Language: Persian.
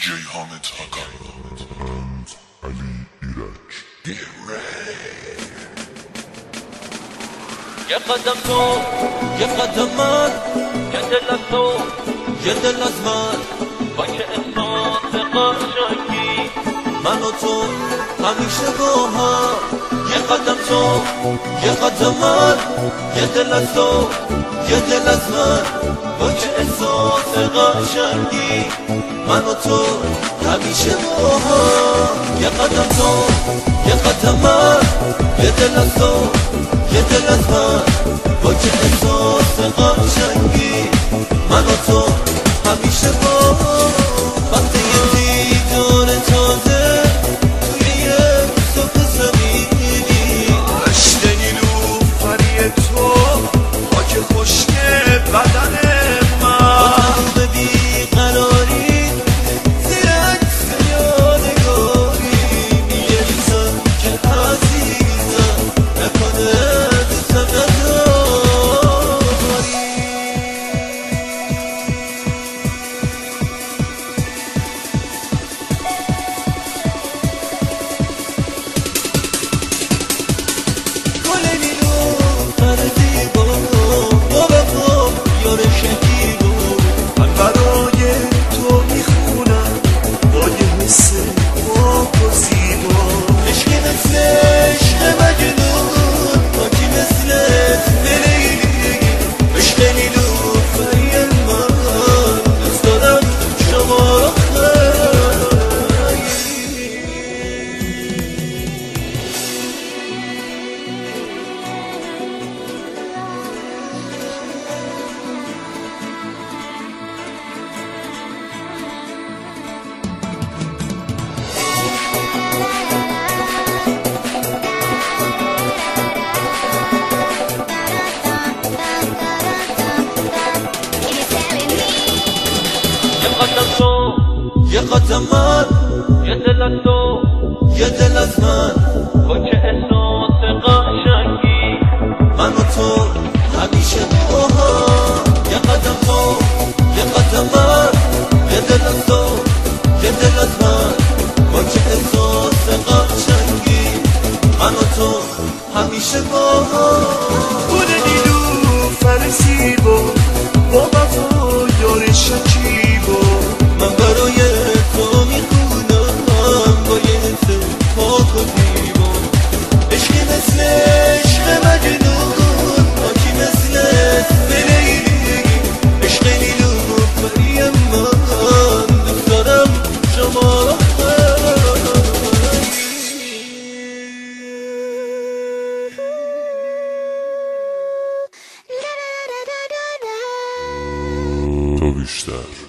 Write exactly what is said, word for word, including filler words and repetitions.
جیهان تاکا and علی ایرج. یه قدم تو یه قدم من، یه دل از تو یه دل از من، با که احساس قشنگی من و تو همیشه با هم. یه قدم تو یه قدم من، یه دل از تو یه دل از من، با که احساس قشنگی من و تو همیشه با هم. یه قدم تو یه قدم من، یه دل از تو یه دل از من، با که احساس قشنگی من و تو همیشه با هم. وقتی یه دیدار تازه توی یک صبح زمینی، عشق نیلوفری تو خاک خشک بدن من، به بیقراری زیر عکس یادگاری می‌ریزم که عزیزم نکنه دوستم نداری. گل نیلوفر زیبا با وفا یار شکیبا، من برای تو میخونم با یه حس پاک و زیبا. عشقی مثل عشق مجنون، پاکی مثل لیلی، عشق نیلوفری من، دوست دارم شما را خیلی. یه قدم تو یه قدم من، یه دل از تو یه دل از من، با که احساس قشنگی من و تو همیشه با هم. یه قدم تو یه قدم من، یه دل از تو یه دل از من، با که احساس قشنگی من و تو همیشه با هم. گل نیلوفر زیبا با وفا یار شکیبا، من برای تو میخونم با یه حس پاک و زیبا. عشقی مثل عشق مجنون، پاکی مثل لیلی، عشق نیلوفری من، دوست دارم شما را تو بیشتر